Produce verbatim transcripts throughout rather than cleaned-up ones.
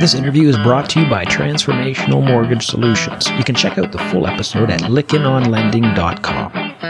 This interview is brought to you by Transformational Mortgage Solutions. You can check out the full episode at lykken on lending dot com.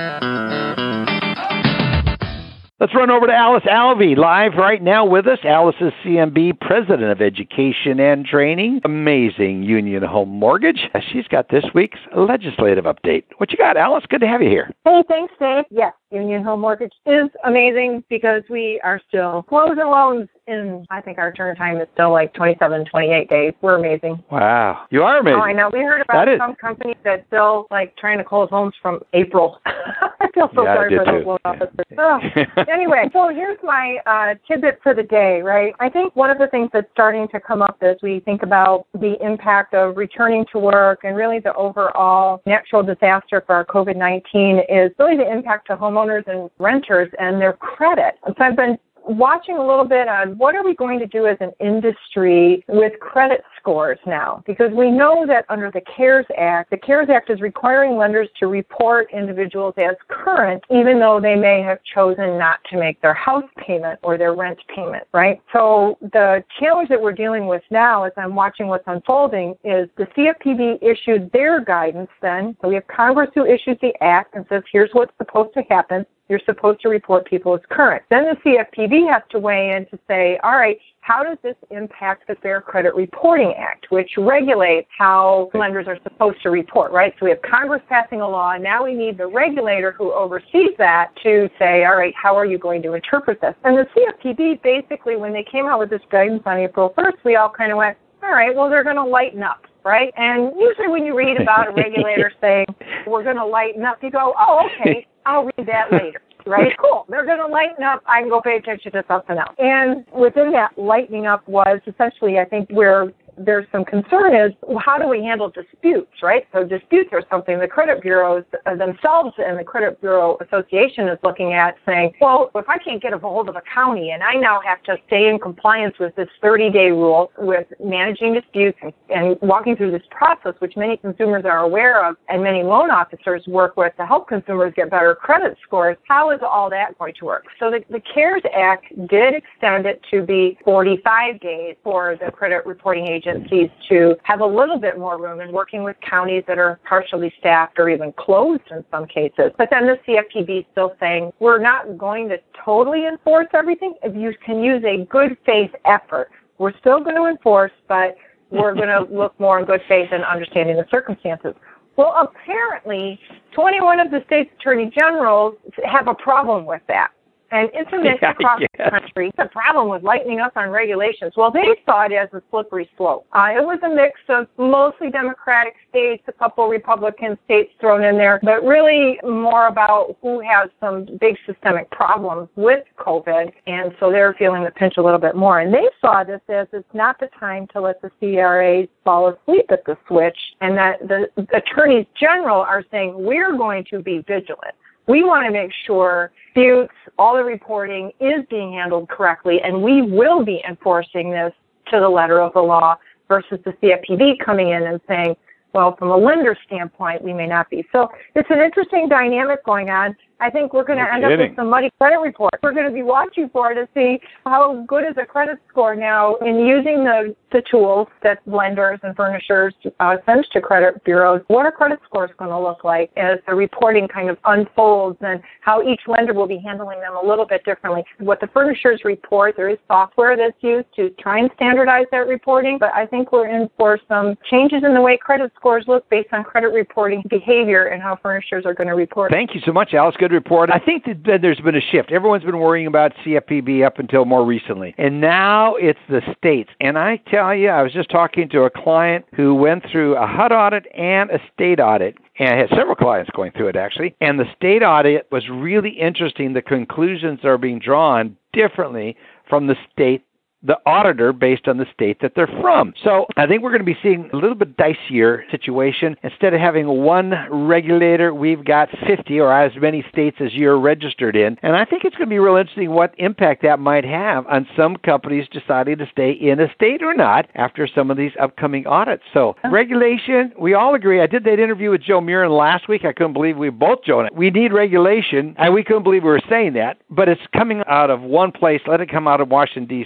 Let's run over to Alice Alvey, live right now with us. Alice is C M B President of Education and Training, Amazing Union Home Mortgage. She's got this week's legislative update. What you got, Alice? Good to have you here. Hey, thanks, Dave. Yes, Union Home Mortgage is amazing because we are still closing loans in, I think our turn time is still like twenty-seven, twenty-eight days. We're amazing. Wow. You are amazing. Oh, I know. We heard about that some is. companies that still like trying to close homes from April. I feel so yeah, sorry for too. those loan officers. Oh. Anyway, so here's my uh, tidbit for the day, right? I think one of the things that's starting to come up as we think about the impact of returning to work and really the overall natural disaster for our COVID nineteen is really the impact to homeowners and renters and their credit. So I've been watching a little bit on what are we going to do as an industry with credit scores now, because we know that under the CARES Act, the CARES Act is requiring lenders to report individuals as current, even though they may have chosen not to make their house payment or their rent payment, right? So the challenge that we're dealing with now as I'm watching what's unfolding is the C F P B issued their guidance then. So we have Congress who issues the act and says, here's what's supposed to happen. You're supposed to report people as current. Then the C F P B has to weigh in to say, all right, how does this impact the Fair Credit Reporting Act, which regulates how lenders are supposed to report, right? So we have Congress passing a law, and now we need the regulator who oversees that to say, all right, how are you going to interpret this? And the C F P B basically, when they came out with this guidance on April first, we all kind of went, all right, well, they're going to lighten up. Right? And usually when you read about a regulator saying, we're going to lighten up, you go, oh, okay, I'll read that later. Right? Cool. They're going to lighten up. I can go pay attention to something else. And within that lightening up was essentially, I think, where there's some concern is, well, how do we handle disputes, right? So disputes are something the credit bureaus themselves and the Credit Bureau Association is looking at saying, well, if I can't get a hold of a county and I now have to stay in compliance with this thirty-day rule with managing disputes and, and walking through this process, which many consumers are aware of and many loan officers work with to help consumers get better credit scores, how is all that going to work? So the, the CARES Act did extend it to be forty-five days for the credit reporting agency agencies to have a little bit more room in working with counties that are partially staffed or even closed in some cases. But then the C F P B is still saying, we're not going to totally enforce everything. If you can use a good faith effort, we're still going to enforce, but we're going to look more in good faith and understanding the circumstances. Well, apparently, twenty-one of the state's attorney generals have a problem with that. And it's a mix yeah, across yeah. the country. It's a problem with lightening up on regulations. Well, they saw it as a slippery slope. Uh, it was a mix of mostly Democratic states, a couple Republican states thrown in there, but really more about who has some big systemic problems with COVID. And so they're feeling the pinch a little bit more. And they saw this as it's not the time to let the C R As fall asleep at the switch, and that the attorneys general are saying we're going to be vigilant. We want to make sure disputes, all the reporting is being handled correctly, and we will be enforcing this to the letter of the law versus the C F P B coming in and saying, well, from a lender standpoint, we may not be. So it's an interesting dynamic going on. I think we're going to No end kidding. up with some muddy credit reports. We're going to be watching for to see how good is a credit score now in using the, the tools that lenders and furnishers uh, send to credit bureaus. What are credit scores going to look like as the reporting kind of unfolds, and how each lender will be handling them a little bit differently. What the furnishers report, there is software that's used to try and standardize that reporting, but I think we're in for some changes in the way credit scores look based on credit reporting behavior and how furnishers are going to report. Thank you so much, Alice. Good report. I think that there's been a shift. Everyone's been worrying about C F P B up until more recently. And now it's the states. And I tell you, I was just talking to a client who went through a H U D audit and a state audit. And I had several clients going through it, actually. And the state audit was really interesting. The conclusions are being drawn differently from the state the auditor based on the state that they're from. So I think we're going to be seeing a little bit dicier situation. Instead of having one regulator, we've got fifty or as many states as you're registered in. And I think it's going to be real interesting what impact that might have on some companies deciding to stay in a state or not after some of these upcoming audits. So regulation, we all agree. I did that interview with Joe Murin last week. I couldn't believe we both, Joe, we need regulation. And we couldn't believe we were saying that. But it's coming out of one place. Let it come out of Washington, D C, and let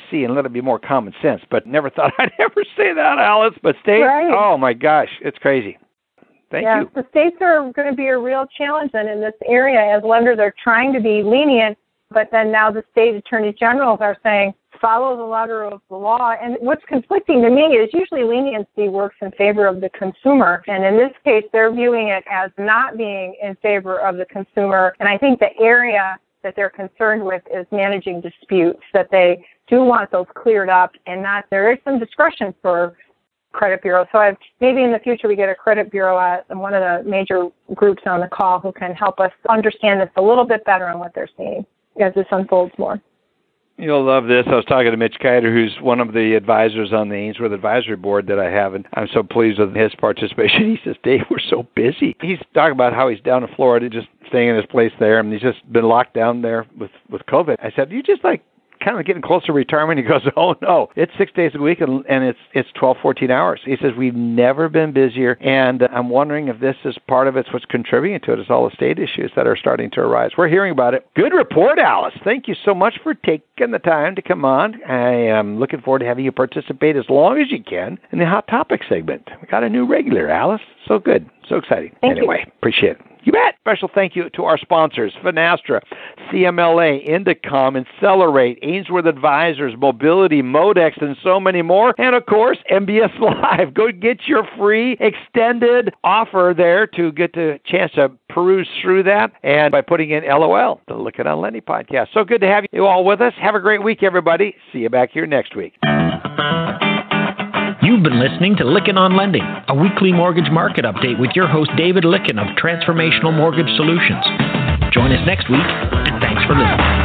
to be more common sense, but never thought I'd ever say that, Alice. But states, right. oh my gosh, it's crazy. Thank yeah, you. The states are going to be a real challenge then in this area as lenders are trying to be lenient, but then now the state attorneys generals are saying, follow the letter of the law. And what's conflicting to me is usually leniency works in favor of the consumer. And in this case, they're viewing it as not being in favor of the consumer. And I think the area that they're concerned with is managing disputes, that they do want those cleared up and not, there is some discretion for credit bureau. So I've, maybe in the future we get a credit bureau at one of the major groups on the call who can help us understand this a little bit better on what they're seeing as this unfolds more. You'll love this. I was talking to Mitch Kiter, who's one of the advisors on the Ainsworth Advisory Board that I have, and I'm so pleased with his participation. He says, Dave, we're so busy. He's talking about how he's down in Florida, just staying in his place there, and he's just been locked down there with, with COVID. I said, you just like kind of getting close to retirement? He goes, oh, no, it's six days a week, and, and it's it's twelve, fourteen hours. He says, we've never been busier, and I'm wondering if this is part of it's what's contributing to it is all the state issues that are starting to arise. We're hearing about it. Good report, Alice. Thank you so much for taking the time to come on. I am looking forward to having you participate as long as you can in the Hot Topic segment. We got a new regular, Alice. So good. So exciting. Thank anyway, you. Appreciate it. You bet. Special thank you to our sponsors, Finastra, C M L A, Indicom, Accelerate, Ainsworth Advisors, Mobility, Modex, and so many more. And, of course, M B S Live. Go get your free extended offer there to get the chance to peruse through that. And by putting in L O L, the Looking on Lending podcast. So good to have you all with us. Have a great week, everybody. See you back here next week. You've been listening to Lykken on Lending, a weekly mortgage market update with your host David Lykken of Transformational Mortgage Solutions. Join us next week, and thanks for listening.